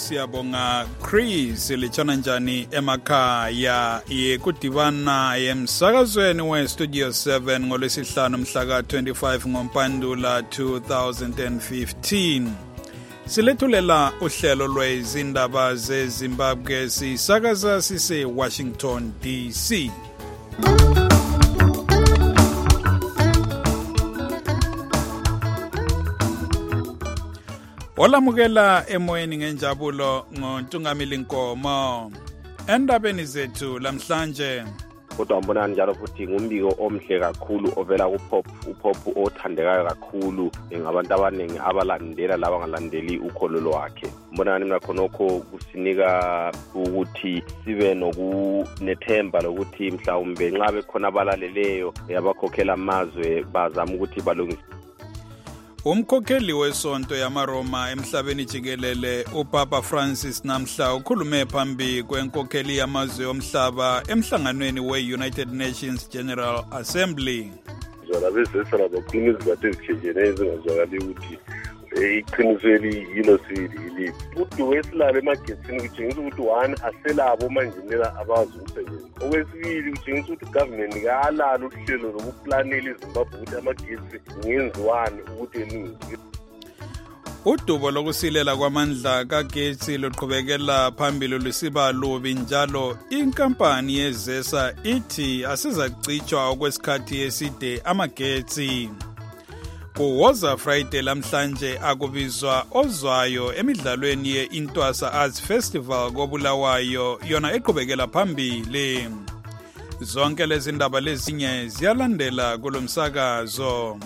siyabonga Chris lichana njani emakhaya yekudibana emsakazweni we-Studio 7 ngolwesihlanu mhla ka-25 ngoMpandula 2015. Silethulela uhlelo lwezindaba zeZimbabwe sisakaza sise-Washington DC. Olamukela emoyeni ngenjabulo ngoNtungamili Nkomo. Endabeni zethu lamhlanje kodwa ngibona njalo futhi ngumbiko omhle kakhulu ovela uPopu othandekayo kakhulu ngabantu abaningi abalandela laba ngalandeli ukholo lwakhe. Ngibona mina khonokho kusinika ukuthi sibe nokunethemba lokuthi mhlawumbe nxa bekhona abalaleleyo abakhokhela amazwe bazama ukuthi balungise. Umkhokheli wesonto yamaRoma emhlabeni jikelele uPapa Francis namhla ukhulume phambi kwenkokheli yamazwe omhlaba emhlanganweni we-United Nations General Assembly. Zona besesala bakhuluma izizathu ezitshiyeneyo ezingazwakali ukuthi iqiniso yilo sili udumo esilalo emagetsini kutshengisa ukuthi one aselabo omanjinela abazi umsebenzi. Okwesibili kutshengisa ukuthi ugovernment kalalo uhlelo lokuplanela iZimbabwe ukuthi amagetsi ngenziwani ukuthi elungise. Udubo lokusilela kwamandla kagetsi luqhubekela phambili lusiba lubi njalo inkampani yezesa ithi asizacitshwa okwesikhathi eside amagetsi. Kuwoza Friday lamhlanje akubizwa ozwayo emidlalweni ye-Intwasa Arts Festival koBulawayo yona eqhubekela phambili. Zonke lezi ndaba lezinye ziyalandela kulomsakazo.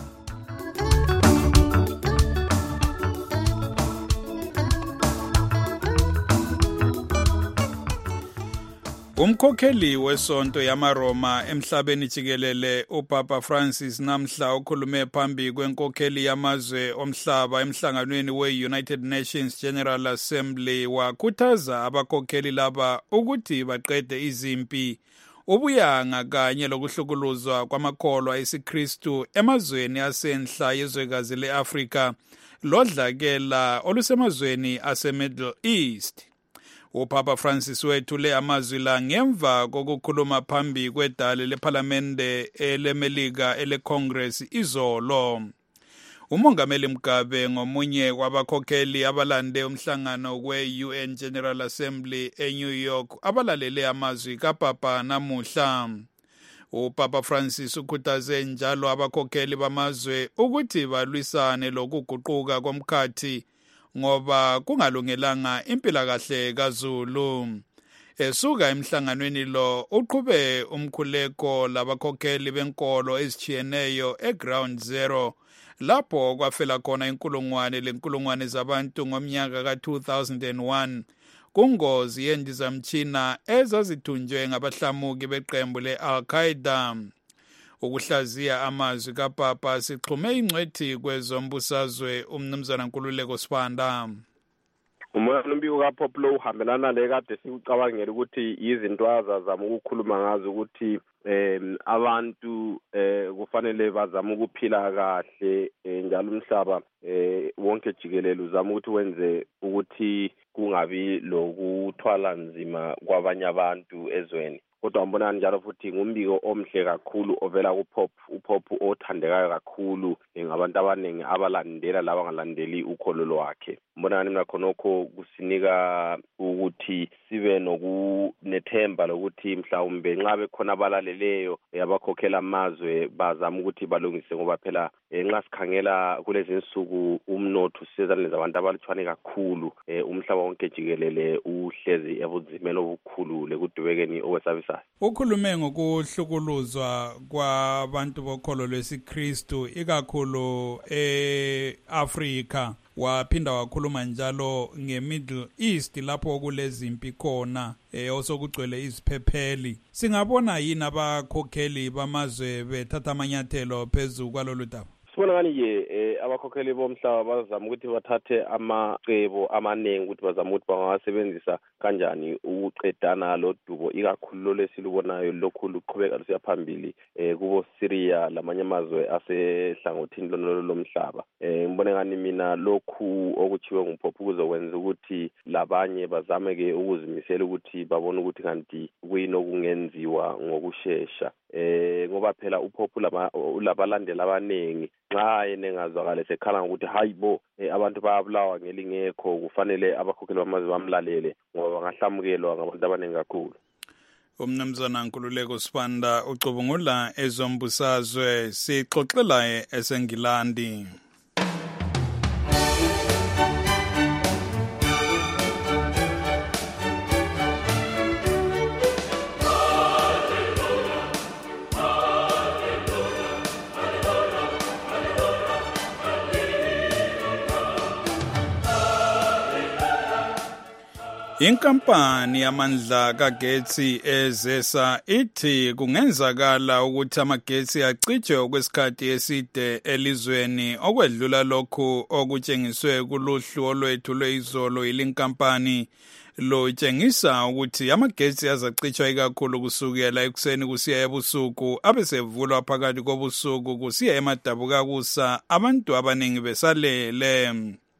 Umkhokheli wesonto yamaRoma emhlabeni jikelele uPapa Francis namhla ukhulume phambi kwenkokheli yamazwe omhlaba emhlanganweni we-United Nations General Assembly wakhuthaza abakhokheli laba ukuthi baqede izimpi, ubuyanga kanye lokuhlukuluzwa kwamakholwa esiKristu emazweni asenhla yezwekazi le-Afrika lodlakela olusemazweni ase-Middle East. uPapa Francis wethule amazwi la ngemva kokukhuluma phambi kwedale lephalamende elemelika eleCongress izolo. Umongameli Mugabe ngomunye wabakhokheli abalande umhlangano we-UN General Assembly eNew York abalalele amazwi kaPapa namuhla. uPapa Francis ukhuthaze njalo abakhokheli bamazwe ukuthi balwisane lokuguquka komkhathi ngoba kungalungelanga impilakahle kaZulu. Esuka emhlanganweni lo uqhube umkhuleko labakhokheli benkolo ezitshiyeneyo eGround Zero lapho kwafela khona inkulungwane zabantu ngomnyaka ka-2001 kungozi yendizamtshina ezazithunjwe ngabahlamuki beqembu le-Al-Qaeda. Ukuhlaziya amazwi kaPapa sixhume ingcwethi kwezombusazwe umnumzana Nkululeko Sibanda. Umbiko kaPopu lo uhambelana lekade sikucabangela ukuthi izinto azazama ukukhuluma ngazo ukuthi abantu kufanele bazama ukuphila kahle njalo umhlaba wonke jikelele uzama ukuthi wenze ukuthi kungabi lokuthwala nzima kwabanye abantu ezweni. Kodwa ngibona njalo futhi ngumbiko omhle kakhulu ovela uPopu othandekayo kakhulu ngabantu abaningi abalandela laba ngalandeli ukholo lwakhe. Ngibona mina khonokho kusinika ukuthi sibe nokunethemba lokuthi mhlawumbe nxa bekhona abalaleleyo abakhokhela amazwe bazama ukuthi balungise ngoba phela nxa sikhangela kulezi insuku umnotho sisezandleni zabantu abalutshwane kakhulu. Umhlaba wonke jikelele uhlezi ebunzimeni obukhulu lekudubekeni okwesabisayo. Ukhulume ngokuhlukuluzwa kwabantu bokholo lwesiKristu ikakhulu eAfrika. Waphinda wakhuluma njalo ngeMiddle East lapho kulezimpi khona osokugcwele iziphepheli. Singabona yini abakhokheli bamazwe bethatha amanyathelo phezu kwalolu daba? sibona ngani-ke abakhokheli bomhlaba bazama ukuthi bathathe amacebo amaningi ukuthi bazama ukuthi bangawasebenzisa kanjani ukuqedana lo dubo ikakhulu lo lesilubonayo lokhu luqhubeka lusiya phambili kubo Syria lamanye amazwe asehlangothini lomhlaba. Ngibone ngani mina lokhu okuthiwe nguPhopho kuzokwenza ukuthi labanye bazame-ke ukuzimisela ukuthi babone ukuthi kanti kuyini okungenziwa ngokushesha. Ngoba phela uPhopho ulabalandeli abaningi nxa yena engazwakala sekhala ngokuthi hayibo abantu bayabulawa ngelingekho kufanele abakhokheli bamazwe bamlalele ngoba bangahlamukelwa ngabantu abaningi kakhulu. Umnumzana Nkululeko Sibanda ucubungula ezombusazwe sixoxelaye eseNgilandi. Inkampani yamandla kagetsi ezesa ithi kungenzakala ukuthi amagetsi acijwe okwesikhathi eside elizweni okwedlula lokhu okutshengiswe kuluhlu olwethu lwezolo ilinkampani lotshengisa ukuthi amagetsi azacitshwa ikakhulu kusukela ekuseni kusiya ebusuku abesevulwa phakathi kobusuku kusiya emadabukakusa abantu abaningi besalele.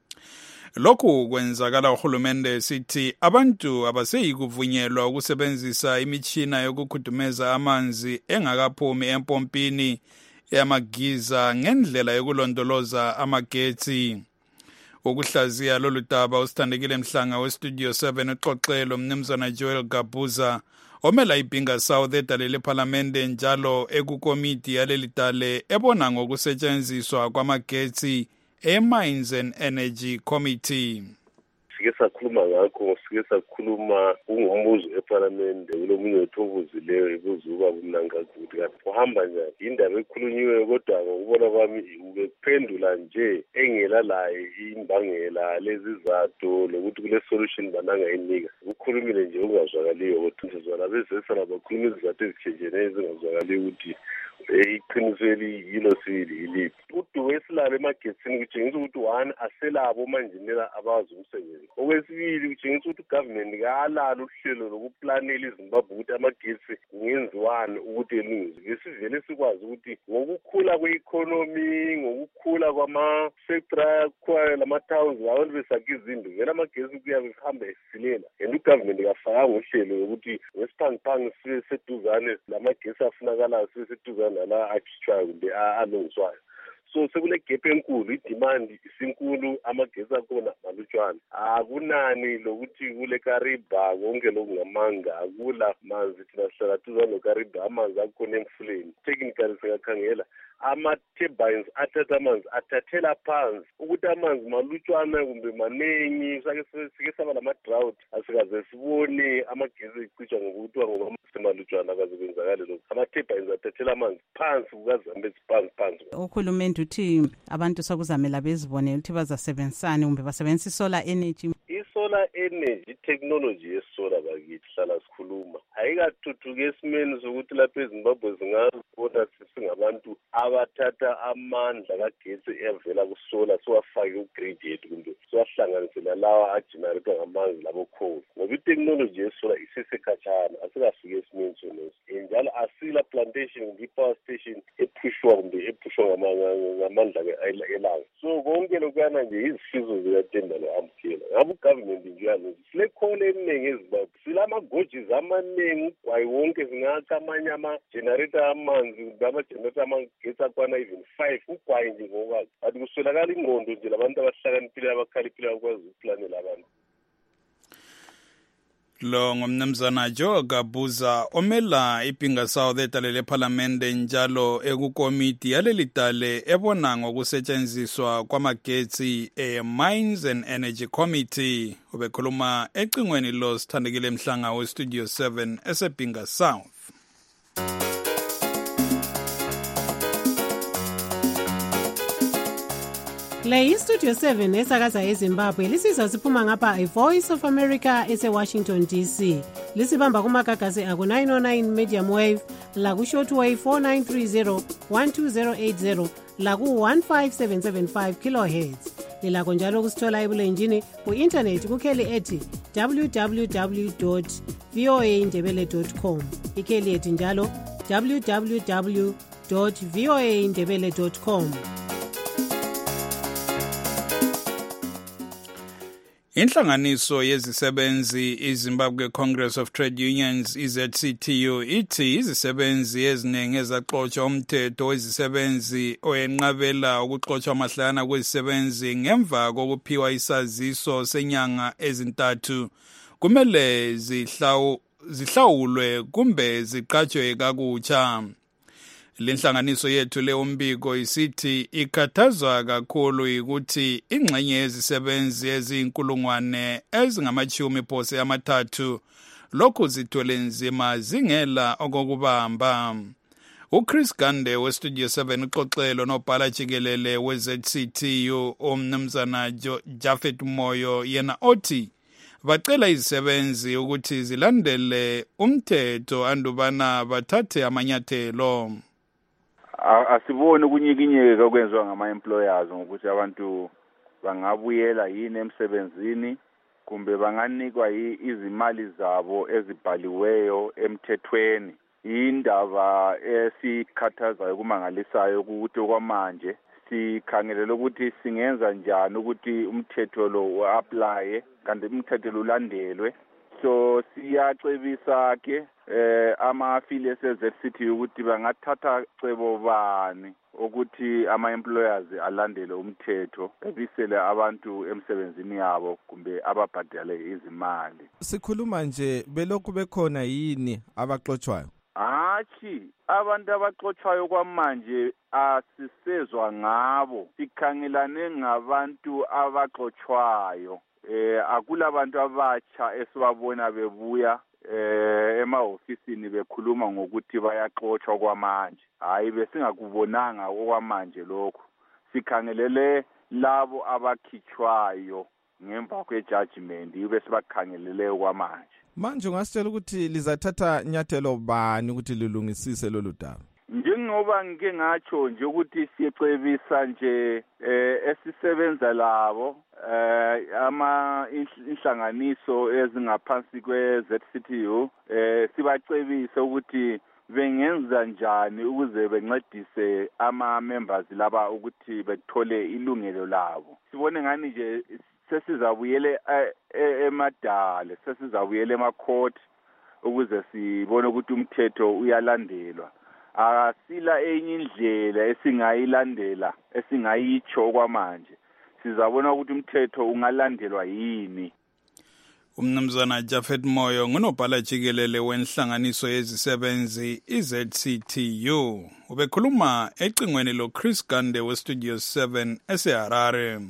Lokhu kwenzakala uhulumende sithi abantu abaseyikuvunyelwa ukusebenzisa imitshina yokukhudumeza amanzi engakaphumi empompini yamagiza ngendlela yokulondoloza amagetsi. Ukuhlaziya lolu daba usithandekile Mhlanga westudio 7 uxoxelo Mnumzana Joel Gabuza omela iBinga South edale leParlamente njalo ekukomiti yaleli dale ebona ngokusetshenziswa kwamagetsi Mines and Energy Committee. Sike sakhuluma ngakho, sike sakhuluma ungumbuzo eParlamente kulomunye wethovuzileyo ebuzuka kumnangakuthi kanti kuhamba njani indaba ekhulunyiwe kodwa ngokubona kwami ubephendula nje engela laye imbangela lezizathu lokuthi kule solution bananga inika ukhulumile nje ungazwakaliyo ukuthi sizwana bezesa labakhuluma izizathu ezitshenjene ezingazwakaliyo ukuthi iqiniso yilo sili udubo esilalo emagetsini kutshengisa ukuthi one aselabo omanjinela abazi umsebenzi. Okwesibili kutshengisa ukuthi ugovernment kalalo uhlelo lokuplanela iZimbabwe ukuthi amagetsi kungenziwani ukuthi elungise. Ngesivele sikwazi ukuthi ngokukhula kwe-economy ngokukhula kwama-sector kwayo lama-towns abantu besakha izindlu vele amagetsi kuyabe kuhamba esilela and ugovernment kafakanga uhlelo lokuthi ngesiphangiphangi sibe seduzane lamagetsi afunakalayo sibe seduzane nala akhitshwayo kumbe alungiswayo. So sekule gap enkulu idemand isinkulu amagetsi akhona malutshwana akunani lokuthi kule Kariba konke lokungamanga akula manzi thina sihlala tuzana noKariba amanzi akhona emfuleni technically singakhangela ama-turbines athatha amanzi athathela phansi ukuthi amanzi malutshwana kumbe maningi sike saba lama-drought asikaze sibone amagetsi ecitshwa ngokuthiwa ngoba malutshwana akaze kwenzakale lokhu ama-turbines athathela amanzi phansi kukazambezi phansi. Uhulumende uthi abantu sokuzamela bezibonela ukuthi bazasebenzisana kumbe basebenzisa isolar energy. Isolar energy technology yesolar bakithi hlala sikhuluma ayikathuthuki esimeni sokuthi lapha eZimbabwe zingazibona singabantu abathatha amandla kagetsi evela kusolar siwafake ku-grid yethu kumbe siwahlanganisela lawa ageneratwa ngamanzi labo coal ngoba itechnology yesolar isesekhatshana asikafiki esimeni soneso njalo asila plantation kumbe i-power station ephushwa ngamandla elanga. So konke lokuyana nje izifiso zikatendalo amkhela ngabe ugovernment nje uyazi sile coal eminingi eZimbabwe silama-gorges amaningi ugwayi wonke zingakha amanye ama-generator amanzi kumbe ama-generator amagetsi akwana even 5 ugwayi nje ngokwazi kanti kuswelakala ingqondo nje labantu abahlakaniphile abakhaliphile akwazi ukuplanela abantu. Lo ngumnumzana Joe Gabuza omela iBinga South edale leParlamente njalo ekukomiti yaleli dale ebona ngokusetshenziswa kwamagetsi Mines and Energy Committee. Ubekhuluma ecingweni lo Sithandekile Mhlanga westudio 7 eseBinga South. Le istudio 7 esakaza eZimbabwe lisizwa siphuma ngapha iVoice of America eseWashington DC. Lisibamba kumagagasi aku 909 medium wave laku-shortwave 4930 12080 laku-15775 kilohertz. Lilakho njalo kusithola ebulenjini ku-intanethi kukheli ethi www.voaindebele.com. ikheli ethi njalo www.voaindebele.com. Inhlanganiso yezisebenzi iZimbabwe Congress of Trade Unions ZCTU ithi izisebenzi eziningi ezaxotsha umthetho wezisebenzi oyenqabela ukuxotsha amahlana kwezisebenzi ngemva kokuphiwa isaziso senyanga ezintathu kumele zihlawulwe kumbe ziqatshwe kakutsha. Lenhlanganiso yethu le umbiko isithi ikhathazwa kakhulu ukuthi ingxenye yezisebenzi ezinkulungwane ezingama-30 lokhu zithwele nzima zingela okokubamba. uChris Gande weStudio 7 uxoxelo nobhala jikelele weZCTU umnumzana Japhet Moyo yena othi bacela izisebenzi ukuthi zilandele umthetho andubana bathathe amanyathelo. Asiboni ukunyikinyeka okwenziwa ngama-employers ngokuthi abantu bangabuyela yini emsebenzini kumbe banganikwa izimali zabo ezibhaliweyo emthethweni. Indaba esikhathazayo kumangalisayo ukuthi okwamanje sikhangelele ukuthi singenza njani ukuthi umthetho lo u-applye kanti umthetho lo ulandelwe. So siyacebisa ke ama-affiliates eZCTU ukuthi bangathatha cebo bani ukuthi ama-employers alandele umthetho ebisele abantu emsebenzini yabo kumbe ababhadale izimali. Sikhuluma nje belokhu bekhona yini abaxotshayo? Hatshi, abantu abaxotshayo kwamanje asisezwa ngabo. Sikhangelane ngabantu abaxotshayo. Akulabantu abatsha esibabona bebuya emahofisini bekhuluma ngokuthi bayaxotsha kwamanje. Hayi besingakubonanga okwamanje lokho. Sikhangelele labo abakhitshwayo ngemva kwejudgment ibe sibakhangelele kwamanje. Manje ungasitshela ukuthi lizathatha nyathelo bani ukuthi lilungisise lolu daba? Njengoba ngike ngatsho nje ukuthi siyecebisa nje esisebenza labo inhlanganiso ezingaphansi kweZCTU sibacebise ukuthi bengenza njani ukuze bencedise ama-members laba ukuthi bethole ilungelo labo. Sibone ngani nje sesizabuyele emadale, sesizabuyele emacourt ukuze sibone ukuthi umthetho uyalandelwa. Asila enye indlela esingayilandela esingayitsho kwamanje. Sizabona ukuthi umthetho ungalandelwa yini. Umnumzana Japhet Moyo ngunobhala jikelele wenhlanganiso yezisebenzi iZCTU. Ubekhuluma ecingweni lo Chris Gande weStudio 7 eseHarare.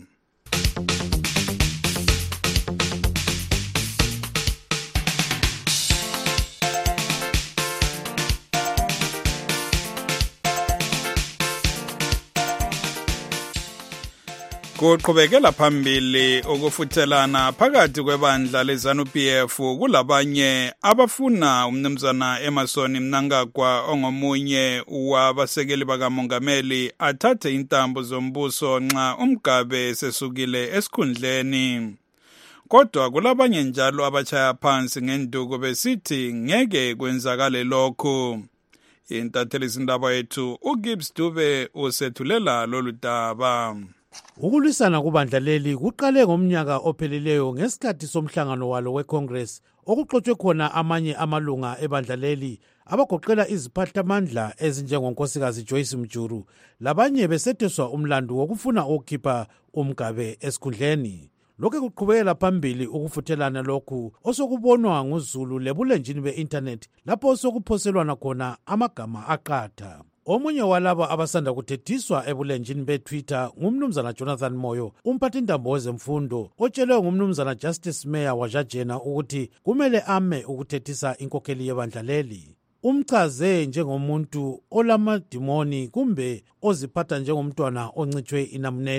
Kuqhubekela phambili ukufuthelana phakathi kwebandla leZANU-PF kulabanye abafuna umnumzana Emmerson Mnangagwa ongomunye wabasekeli bakamongameli athathe intambo zombuso nxa uMgabe sesukile esikhundleni. Kodwa kulabanye njalo abachaya phansi ngenduku besithi ngeke kwenzakale lokho. Intatheli izindaba yethu uGibbs Dube usethulela lolu daba. Ukulwisana kubandla leli kuqale ngomnyaka ophelileyo ngesikhathi somhlangano walo weCongress okuxoxwe khona amanye amalunga ebandla leli abagoqela iziphathamandla ezinjengonkosikazi Joyce Mjuru labanye besetheswa umlandu wokufuna ukukhipha uMgabe esikhundleni. Lokho kuqhubekela phambili ukufuthelana lokhu osokubonwa nguZulu lebulenjini be-internet lapho osokuphoselwana khona amagama aqatha. Omunye walabo abasanda kuthethiswa ebulenjini beTwitter ngumnumzana Jonathan Moyo, umphathintambo wezemfundo, otshelwe ngumnumzana Justice Mayor wajajena ukuthi kumele ame ukuthethisa inkokheli yebandla leli. Umchaze njengomuntu olamadimoni kumbe oziphatha njengomntwana oncitshwe inamnede.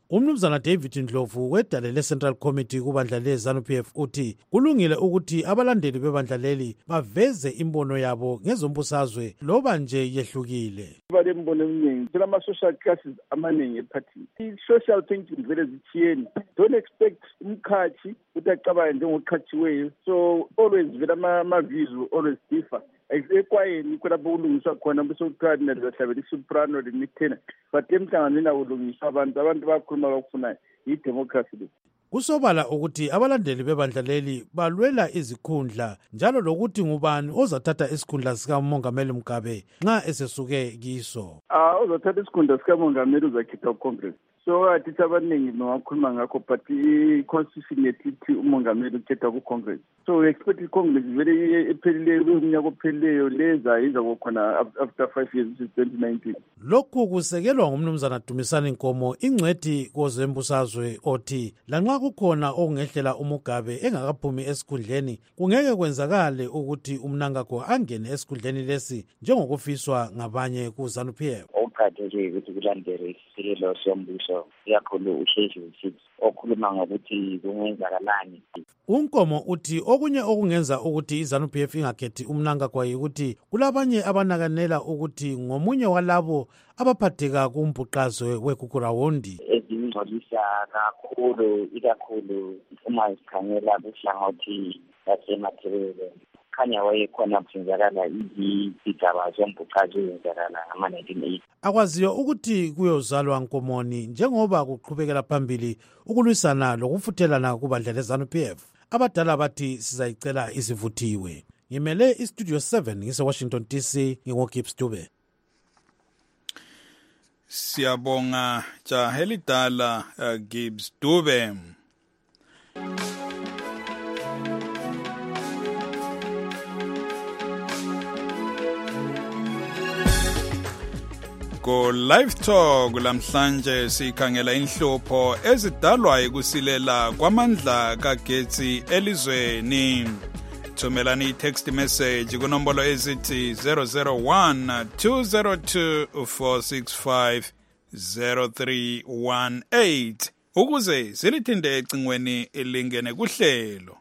Umnumzana David Ndlovu wedale le-Central Committee kubandla le-ZANU-PF uthi kulungile ukuthi abalandeli bebandla leli baveze imbono yabo ngezombusazwe loba nje yehlukile. Bale imbono eminingi phela ama-social classes amaningi ephathini. I-social thinking vele zithiyeni. Don't expect umkhathi ukuthi acabange njengoqhathiweyo. So always vele ama-views always differ. Ekwayeni kulapho kulungiswa khona bese kuthiwa nalizahlabela isoprano lemithena but emhlanganweni akulungiswa abantu bakhuluma bakufunayo yi-democracy le. Kusobala ukuthi abalandeli bebandla leli balwela izikhundla njalo lokuthi ngubani ozathatha isikhundla sikamongameli Mugabe nxa esesuke kiso. Ozathatha isikhundla sikamongameli uzakhipha uCongress. So atithi abaningi nowakhuluma ngakho but i-constitution yethithi umongameli ukhetha ku-Congress. So we expect i-Congress vele ephelileyo kunyaka ophelileyo leza izakukhona after 5 years which is 2019. Lokhu kusekelwa ngumnumzana Dumisani Nkomo ingcwethi kozembusazwe othi lanxa kukhona okungehlela uMugabe engakaphumi esikhundleni kungeke kwenzakale ukuthi umnangagwa angene esikhundleni lesi njengokufiswa ngabanye ku-ZANU-PF. Ukhathi nje ukuthi kulandele isikelo sombuso yakhulu uhlezi usithi okhuluma ngokuthi kungenzakalani. Unkomo uthi okunye okungenza ukuthi iZANU-PF ingakhethi umnangagwa ukuthi kulabanye abanakanela ukuthi ngomunye walabo abaphatheka kumbhuqazwe weGugurawundi. Ezingcolisa kakhulu ikakhulu uma sikhangela kuhlangothi laseMathebele. Khanya wayekhona kuzenzakala izigaba zombhuqazwe ezenzakala ngama-1980. Akwaziyo ukuthi kuyozalwa Nkomoni njengoba kuqhubekela phambili ukulwisana lokufuthelana kubandla leZANU-PF. Abadala bathi sizayicela izivuthiwe. Ngimele iStudio 7 ngise-Washington DC ngingoGibbs Dube. Siyabonga jahelidala Gibbs Dube. Go live talk lamhlanje sikhangela inhlupho ezidalwa ekusilela kwamandla kagetsi elizweni. Thumelani text message kunombolo ezithi 001 202 465 0318 ukuze silithinde ecingweni ilingene kuhlelo.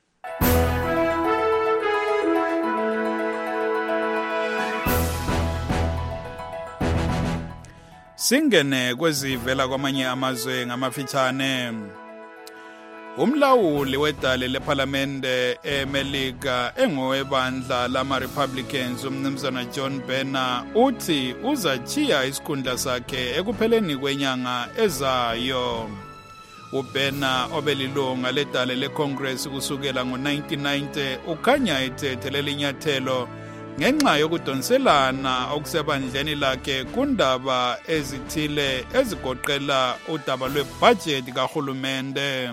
Singene kwezivela kwamanye amazwe ngamafitshane. Umlawuli wedale leParlamente eMelika engowebandla lama-Republicans umnumzana John Boehner uthi uzachiya isikhundla sakhe ekupheleni kwenyanga ezayo. UBoehner obelilunga ledale leCongress kusukela ngo-1990 ukhanya ethethe leli nyathelo ngenxa yokudonselana okusebandleni lakhe kundaba ezithile ezigoqela udaba lwebudget kahulumende.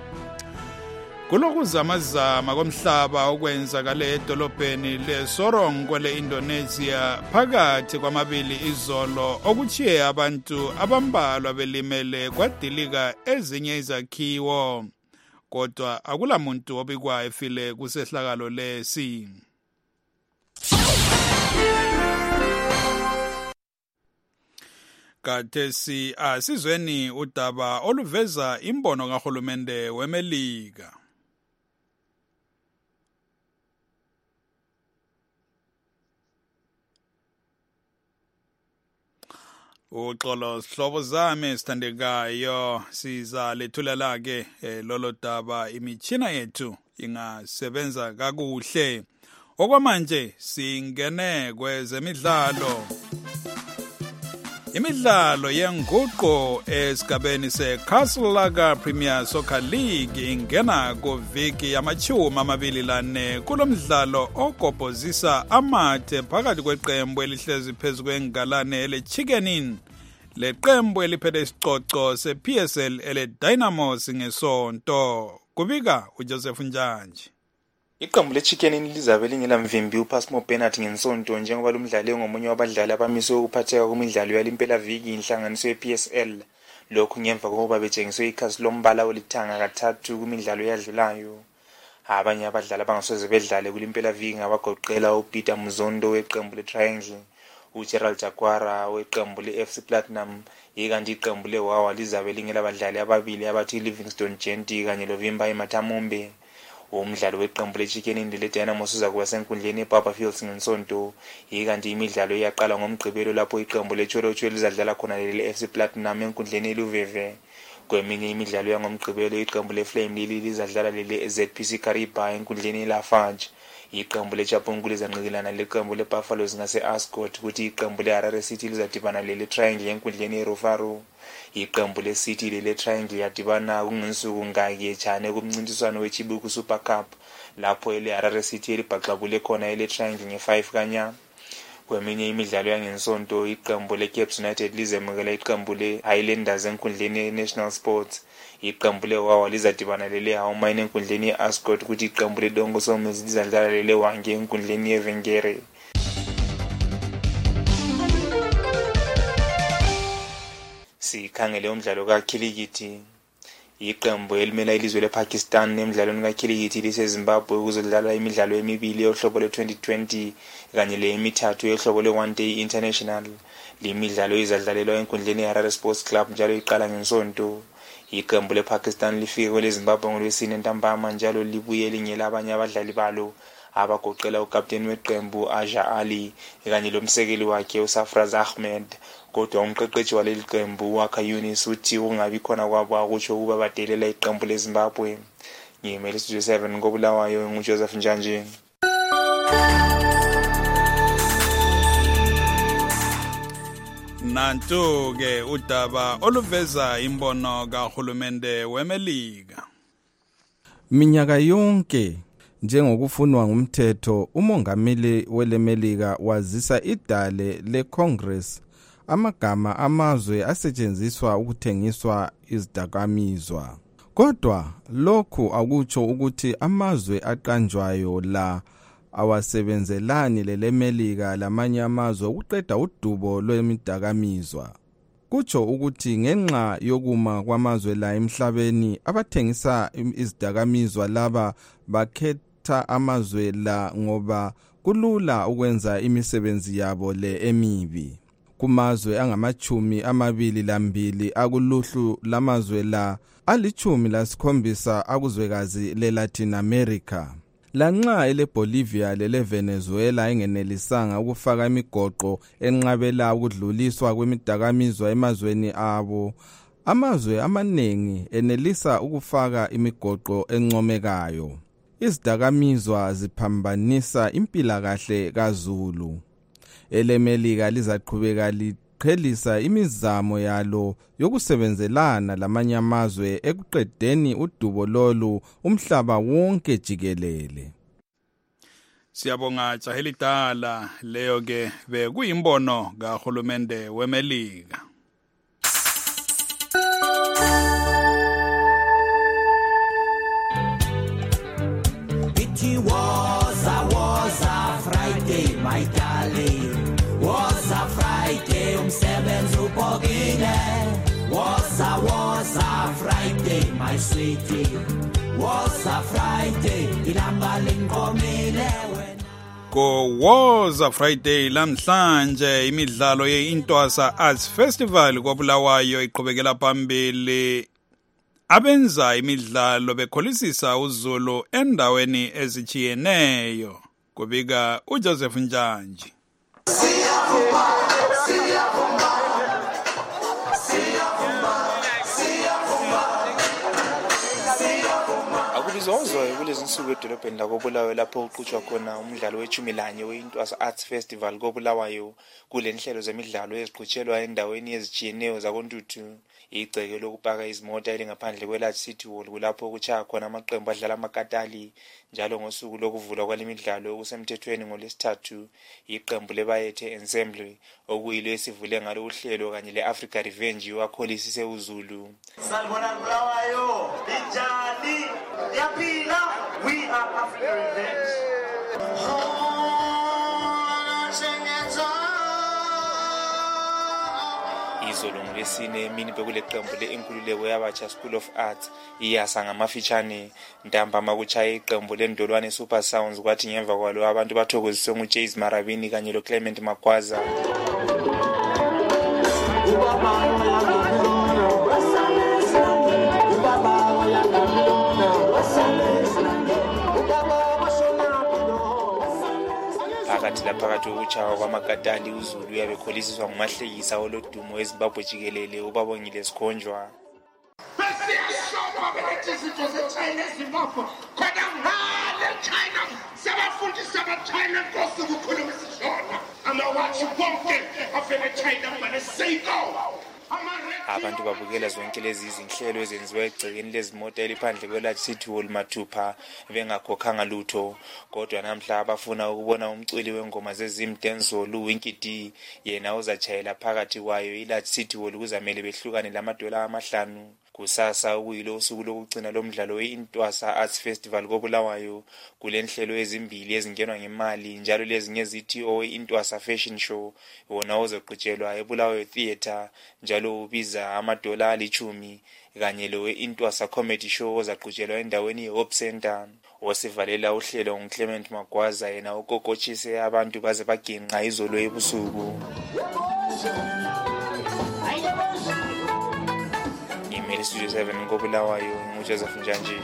Kulokuzamazama komhlaba okwenzakale edolobheni leSorong kwele-Indonesia phakathi kwamabili izolo okuchiye abantu abambalwa belimele kwadilika ezinye izakhiwo. Kodwa akulamuntu obikwa efile kusehlakalo lesi. Kathesi asizweni udaba oluveza imbono kahulumende weMelika. Uxolo sihlobo zami sithandekayo siza lethulela ke lolo daba imichina yethu ingasebenza kakuhle. Okwamanje singene kwezemidlalo. Imidlalo yenguqo esigabeni seCastle Lager Premier Soccer League ingena kuviki yama-24 kulomdlalo ogobhozisa amathe phakathi kweqembu elihlezi phezu kwengalane eleChickenin leqembu eliphele isicoco sePSL eleDynamos ngesonto. Kubika uJoseph Njanji. Iqembu leChickenin lizabe lingelamvimbi uPhasmo Bernard ngensonto njengoba lumdlali ngomunye wabadlali abamiswe ukuphatheka kumidlalo yalimpela viki inhlanganiso yePSL. Lokhu ngemva kokuba betshengiswe ikhasi lombala olithanga kathathu kumidlalo eyadlulayo. Abanye abadlali abangasoze bedlale kulimpela viki ngabagoqela uPeter Mzondo weqembu leTriangle, uGerald Jaguara weqembu leFC Platinum, ikanti iqembu leWawa lizabe lingelabadlali ababili abathi Livingstone Genti kanye loVimba Matamombe. Umdlalo weqembu leChicken Inn leDynamo uzakuba senkundleni eBarberfields ngeNsonto, ikanti imidlalo iyaqala ngoMgqibelo lapho iqembu leCholochwe lizadlala khona leFC Platinum enkundleni eLuveve. Kweminye imidlalo yangoMgqibelo iqembu leFlame lizadlala leZPC Kariba enkundleni eLafarge. Iqembu leChapungu lizanqikilana leqembu leBuffaloes ngase-Ascot, kuthi iqembu leHarare City lizadibana leTriangle enkundleni eRufaro. Iqembu leCity leTriangle yadibana kungensuku ngayetshane kumncintiswano weChibuku Super Cup lapho leHarare City libhaxabule khona leTriangle nge-5 kanya. Kweminye imidlalo yangensonto iqembu leCape United lizemukela iqembu leHighlanders enkundleni eNational Sports. Iqembu leWawa lizadibana leHaumine enkundleni yeAscot, kuthi iqembu leDongo Somers lizadlala leHwange enkundleni yeVengere. Sikhangele umdlalo kakhilikithi. Iqembu elimela ilizwe lePakistan emidlalweni kakhilikithi liseZimbabwe ukuzodlala imidlalo emibili yohlobo lwe-2020 kanye lemithathu yohlobo lwe-One Day International. Limidlalo izadlalelwa enkundleni yeHarare Sports Club njalo iqala ngensonto. Iqembu lePakistan lifike kweleZimbabwe ngolwesine ntambama njalo libuye lingela abanye abadlali balo abagoqela ukapteni weqembu Aja Ali kanye lomsekeli wakhe uSafraz Ahmed. Kodwa umqeqeshi waleli qembu wakha Yunis uthi ungabi khona kwabo akusho ukuba badelela iqembu leZimbabwe. Ngimele Studio 7 ngobulawayo nguJoseph Njanje. Nantu-ke udaba oluveza imbono kahulumende weMelika. Minyaka yonke njengokufunwa ngumthetho, umongameli weleMelika wazisa idale leCongress amagama amazwe asetshenziswa ukuthengiswa izidakamizwa. Kodwa lokhu akutsho ukuthi amazwe aqanjwayo la awasebenzelani leMelika lamanye amazwe ukuqeda udubo lwemidakamizwa. Kutsho ukuthi ngenxa yokuma kwamazwe la emhlabeni, abathengisa izidakamizwa laba bakhetha amazwe la ngoba kulula ukwenza imisebenzi yabo le emibi. Kumazwe angama-22 akuluhlu lamazwe la, 17 akuzwekazi leLatin America. Lanxa eleBolivia leleVenezuela engenelisanga ukufaka imigoqo enqabela ukudluliswa kwemidakamizwa emazweni abo, amazwe amaningi enelisa ukufaka imigoqo encomekayo. Izidakamizwa ziphambanisa impilakahle kaZulu. EleMelika lizaqhubeka liqhelisa imizamo yalo yokusebenzelana lamanye amazwe ekuqedeni udubo lolu umhlaba wonke jikelele. Siyabonga Jahelidala, leyo ke bekuyimbono kahulumende weMelika. It was a Friday, my darling. Was a Friday, umsebenzi ubhokile. Was a Friday, my sweetie. Was a Friday, ilanga linkomile wena. Was a Friday lamhlanje imidlalo yeIntwasa Arts Festival koBulawayo iqhubekela phambili. Abenza imidlalo bekholisisa uZulu endaweni ezichiyeneyo. Kubika uJoseph Njanje. Akubizozwa kulezi nsuku edolobheni lakoBulawayo lapho uqhutshwa khona umdlalo we-11 weIntwasa Arts Festival koBulawayo. Kule nhlelo zemidlalo eziqhutshelwa endaweni ezijiyeneyo zakoNtuthu. Igceke lokupaka izimota elingaphandle kweLarge City Hall kulapho kuchaya khona amaqembu adlala amakatali. Njalo ngosuku lokuvulwa kwalemidlalo kusemthethweni ngolwesithathu, iqembu leBayethe Ensemble okuyilo esivule ngalo uhlelo kanye leAfrica Revenge wakholisise uZulu. Salbona Bulawayo, Ijali, Yapila, we are Africa Revenge. Izolo ngolwesine emini bekule qembu le-inkululeko yabatsha School of Arts iyasa ngamafitshane ntambama kuchaya iqembu lendolwane Super Sounds kwathi ngemva kwalo abantu bathokoziswe nguJays Marabini kanye loClement Magwaza. Phakathi kokuchawa kwamakatali uZulu uyabekholisiswa ngumahlekisa olodumo eZimbabwe jikelele uBabongile Sikhonjwa. Abantu babukela zonke lezi izinhlelo ezenziwe egcekeni lezimota eliphandle kweLarge City Hall Mathupha bengakhokhanga lutho, kodwa namhla abafuna ukubona umculi wengoma zezimdenzolo Winky D yena uzachayela phakathi kwayo iLarge City Hall kuzamele behlukane lamadola amahlanu. Kusasa ukuyilo usuku lokugcina lomdlalo weIntwasa Arts Festival koBulawayo kulenhlelo ezimbili ezingenwa ngemali njalo lezi ngezithi oweIntwasa Fashion Show wona ozoqhutshelwa eBulawayo Theatre njalo ubiza amadola $10 kanye lo weIntwasa Comedy Show ozaqhutshelwa endaweni yeHope Center. Osivalela uhlelo nguClement Magwaza yena ukokochise abantu baze bagenqa izolo ebusuku. Studio 7 koBulawayo nguJoseph Njanji.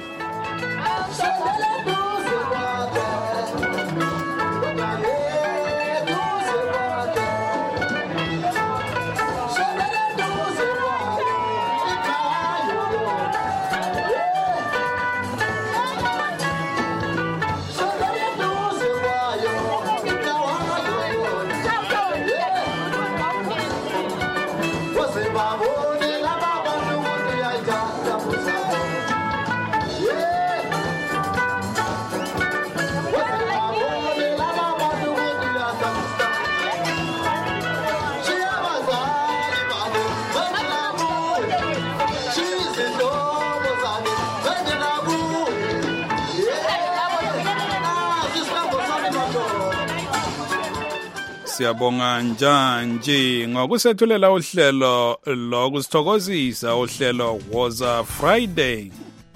Siyabonga Njanji ngokusethulela uhlelo lokusithokozisa uhlelo Woza Friday.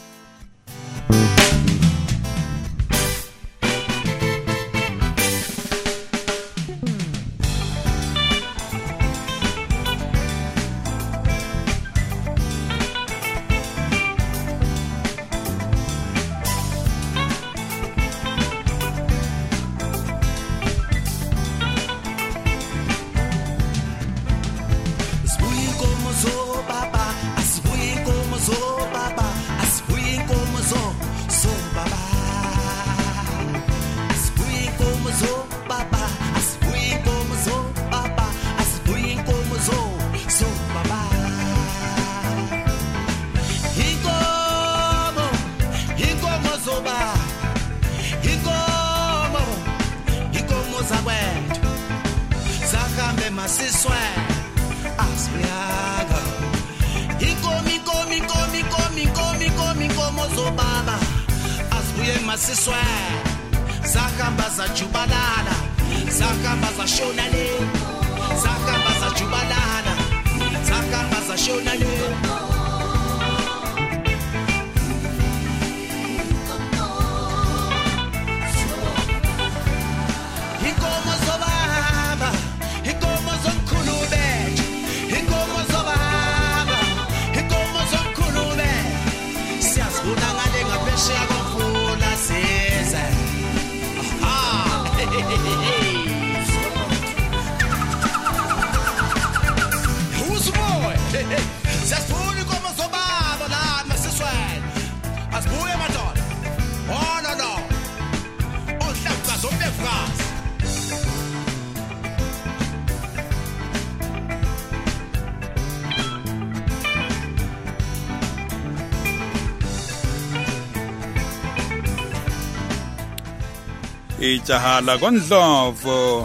Ijahala kondlovu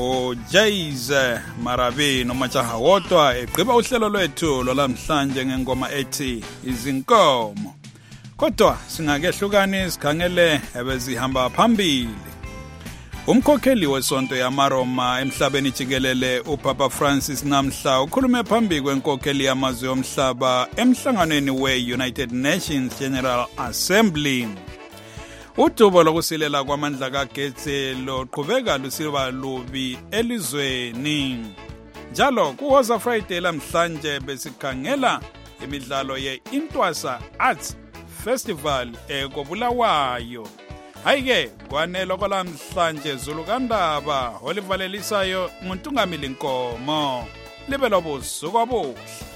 uJays Marabini umajaha wodwa egqiba uhlelo lwethu lolamhlanje ngengoma ethi izinkomo. Kodwa singakehlukani sikhangele ebezihamba phambili. Umkhokheli wesonto yamaroma emhlabeni jikelele uPapa Francis namhla ukhulume phambi kwenkokheli yamazwe omhlaba emhlanganweni we-United Nations General Assembly. Udubo lokusilela kwamandla kagetsi loqhubeka lusiba lubi elizweni. Njalo kuWoza Friday lamhlanje besikhangela imidlalo ye-Intwasa Arts Festival ekobulawayo. Hayike kwanelo kolamhlanje Zulu Kandaba olivalelisayo nguNtungamili Nkomo libe lobusuku obuhle.